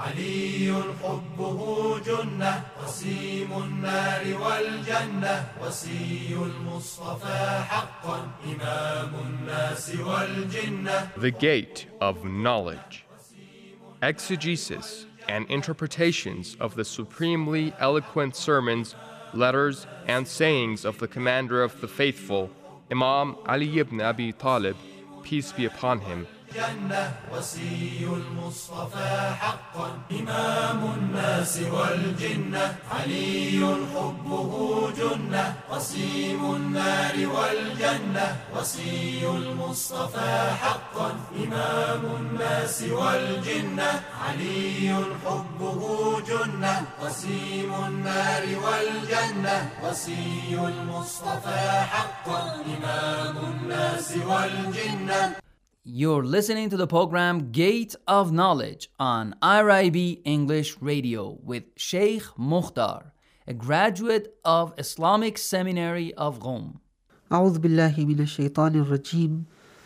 علي حبه جنة قسيم النار والجنة وصي المصطفى حقا إمام الناس والجنة. The Gate of Knowledge. Exegesis and interpretations of the supremely eloquent sermons, letters, and sayings of the Commander of the Faithful, Imam Ali ibn Abi Talib, peace be upon him. جنة وصي المصطفى حقا إمام الناس والجنة علي حبه جنة قسيم النار والجنة وصي المصطفى حقا إمام الناس والجنة علي حبه جنة قسيم النار والجنة وصي المصطفى حقا إمام الناس والجنة. You're listening to the program Gate of Knowledge on IRIB English Radio with Sheikh Mukhtar, a graduate of Islamic Seminary of Qom. أعوذ بالله من الشيطان الرجيم.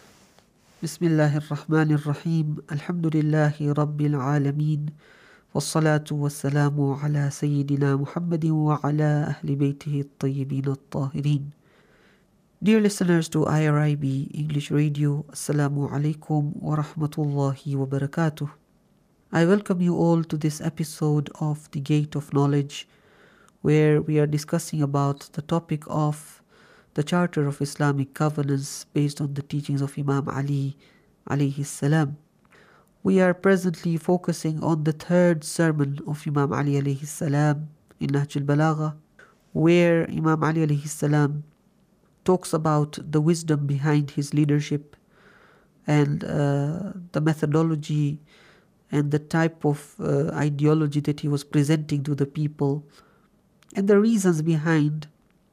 بسم الله الرحمن الرحيم. الحمد لله رب العالمين والصلاة والسلام على سيدنا محمد وعلى أهل بيته الطيبين الطاهرين. Dear listeners to IRIB English Radio, Assalamu alaikum wa rahmatullahi wa barakatuh. I welcome you all to this episode of The Gate of Knowledge, where we are discussing about the topic of the Charter of Islamic Governance based on the teachings of Imam Ali alayhi salam. We are presently focusing on the third sermon of Imam Ali alayhi salam in Nahj al-Balagha, where Imam Ali alayhi salam talks about the wisdom behind his leadership and the methodology and the type of ideology that he was presenting to the people and the reasons behind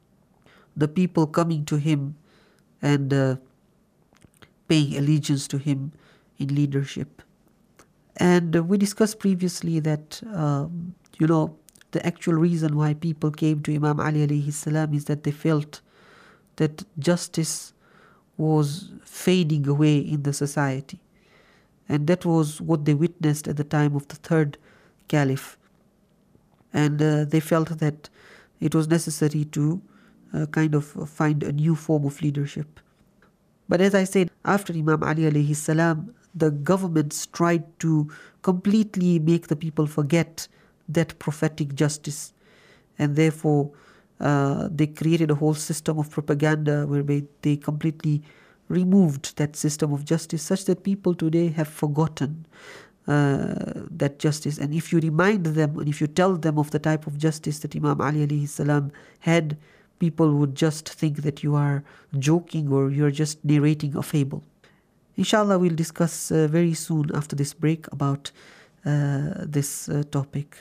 the people coming to him and paying allegiance to him in leadership. And we discussed previously that, the actual reason why people came to Imam Ali alayhi salam is that they felt that justice was fading away in the society. And that was what they witnessed at the time of the third caliph. And they felt that it was necessary to kind of find a new form of leadership. But as I said, after Imam Ali alayhi salam, the governments tried to completely make the people forget that prophetic justice. And therefore, they created a whole system of propaganda whereby they completely removed that system of justice, such that people today have forgotten that justice. And if you remind them and if you tell them of the type of justice that Imam Ali alayhi salam had, people would just think that you are joking or you're just narrating a fable. Inshallah, we'll discuss very soon after this break about this topic.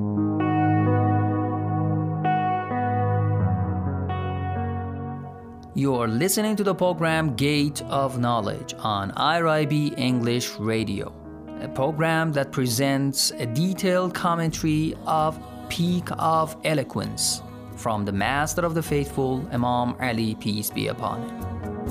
You are listening to the program Gate of Knowledge on IRIB English Radio, a program that presents a detailed commentary of Peak of Eloquence from the Master of the Faithful, Imam Ali, peace be upon him.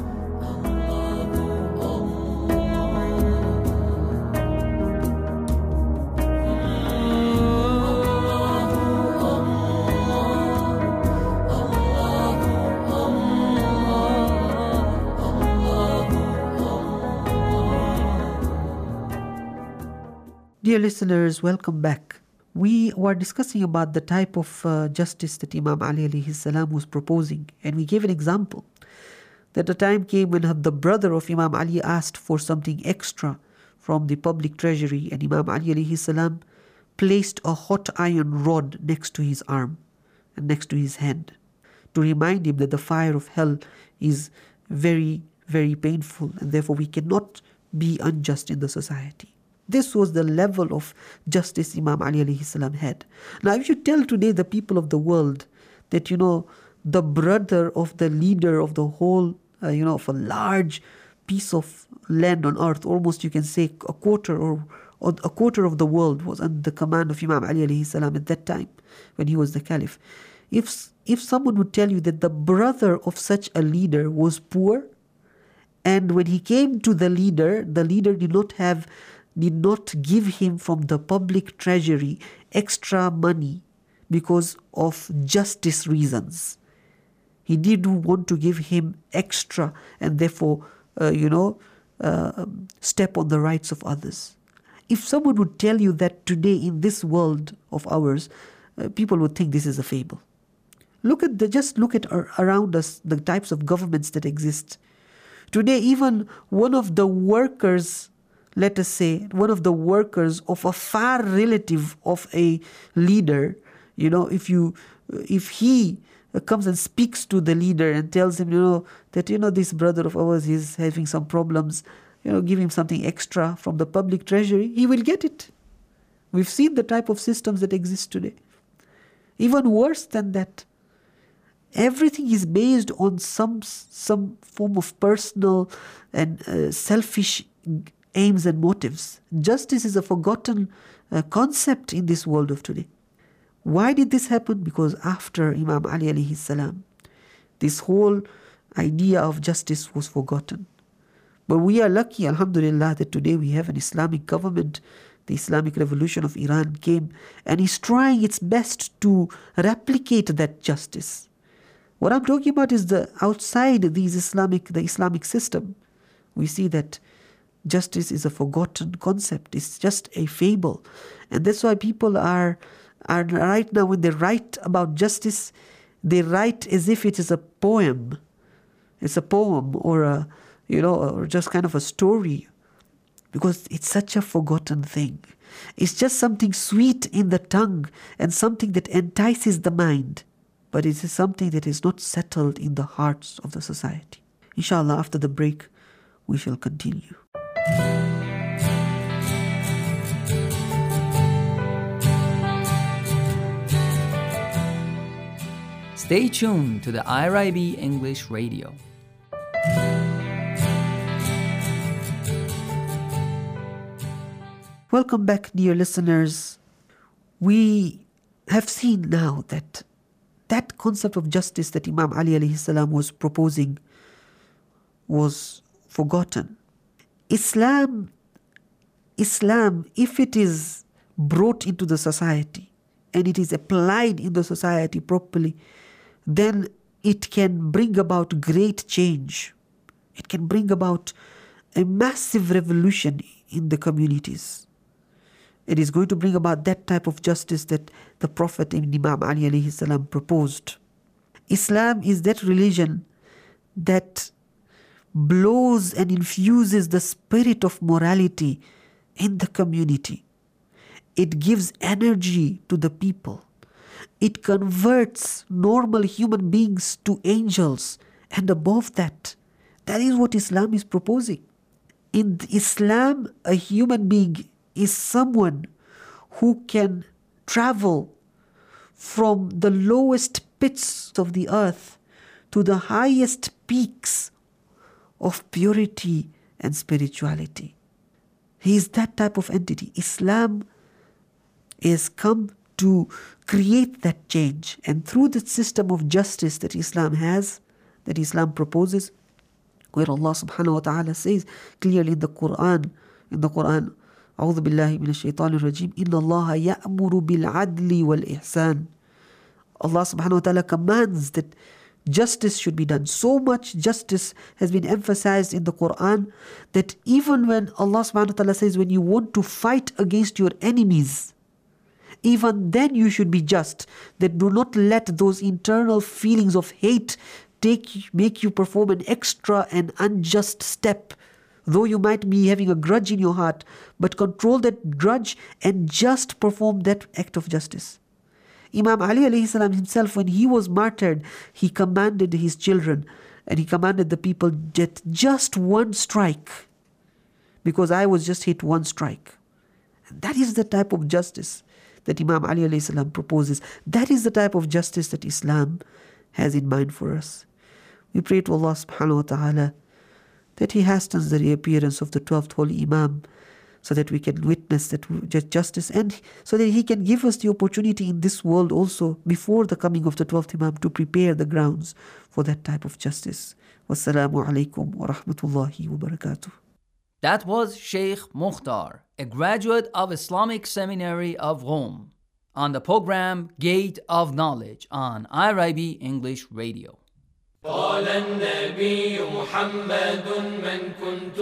Dear listeners, welcome back. We were discussing about the type of justice that Imam Ali alayhi salam was proposing, and we gave an example that the time came when the brother of Imam Ali asked for something extra from the public treasury, and Imam Ali alayhi salam placed a hot iron rod next to his arm and next to his hand to remind him that the fire of hell is very, very painful, and therefore we cannot be unjust in the society. This was the level of justice Imam Ali alayhi salam had. Now, if you tell today the people of the world that, the brother of the leader of the whole, of a large piece of land on earth, almost you can say a quarter or a quarter of the world was under the command of Imam Ali alayhi salam at that time when he was the caliph. If someone would tell you that the brother of such a leader was poor, and when he came to the leader did not have did not give him from the public treasury extra money because of justice reasons. He didn't want to give him extra and therefore, step on the rights of others. If someone would tell you that today in this world of ours, people would think this is a fable. Just look at around us, the types of governments that exist. Today, even one of the workers, let us say, one of the workers of a far relative of a leader, if he comes and speaks to the leader and tells him, that, this brother of ours is having some problems, give him something extra from the public treasury, he will get it. We've seen the type of systems that exist today. Even worse than that, everything is based on some form of personal and selfish aims and motives. Justice is a forgotten concept in this world of today. Why did this happen? Because after Imam Ali alayhi salam, this whole idea of justice was forgotten. But we are lucky, alhamdulillah, that today we have an Islamic government. The Islamic Revolution of Iran came and is trying its best to replicate that justice. What I'm talking about is the outside the Islamic system. We see that justice is a forgotten concept. It's just a fable. And that's why people are right now, when they write about justice, they write as if it is a poem. It's a poem or or just kind of a story, because it's such a forgotten thing. It's just something sweet in the tongue and something that entices the mind, but it is something that is not settled in the hearts of the society. Inshallah, after the break, we shall continue. Stay tuned to the IRIB English Radio. Welcome back, dear listeners. We have seen now that concept of justice that Imam Ali alayhi salam was proposing was forgotten. Islam, if it is brought into the society and it is applied in the society properly, then it can bring about great change. It can bring about a massive revolution in the communities. It is going to bring about that type of justice that the Prophet Imam Ali alayhi salam proposed. Islam is that religion that blows and infuses the spirit of morality in the community. It gives energy to the people. It converts normal human beings to angels, and above that, that is what Islam is proposing. In Islam, a human being is someone who can travel from the lowest pits of the earth to the highest peaks of purity and spirituality. He is that type of entity. Islam is come to create that change, and through the system of justice that Islam has, that Islam proposes, where Allah subhanahu wa ta'ala says clearly in the Quran, أعوذ بالله من الشيطان الرجيم إن الله يأمر بالعدل والإحسان. Allah subhanahu wa ta'ala commands that justice should be done. So much justice has been emphasized in the Quran that even when Allah subhanahu wa ta'ala says when you want to fight against your enemies, even then you should be just. That do not let those internal feelings of hate make you perform an extra and unjust step. Though you might be having a grudge in your heart, but control that grudge and just perform that act of justice. Imam Ali alayhi salam himself, when he was martyred, he commanded his children and he commanded the people that just one strike, because I was just hit one strike. And that is the type of justice that Imam Ali alayhi salam proposes. That is the type of justice that Islam has in mind for us. We pray to Allah subhanahu wa ta'ala that He hastens the reappearance of the 12th Holy Imam, so that we can witness that justice, and so that He can give us the opportunity in this world also, before the coming of the 12th Imam, to prepare the grounds for that type of justice. Wassalamu alaikum wa rahmatullahi wa barakatuh. That was Sheikh Mukhtar, a graduate of Islamic Seminary of Rome, on the program Gate of Knowledge on IRIB English Radio. قال النبي محمد من كنت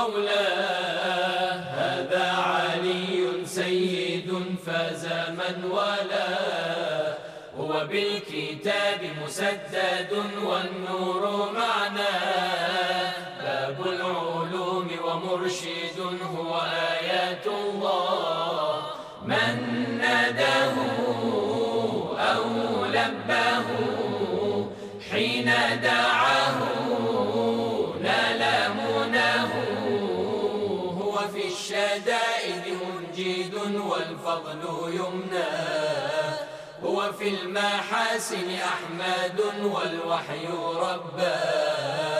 مولاه هذا علي سيد فاز من والاه هو بالكتاب مسدد والنور معناه باب العلوم ومرشد هو آيات الله من ناداه أو لباه حين دعاه نال مناه هو في الشدائد منجد والفضل يمناه هو في المحاسن أحمد والوحي رباه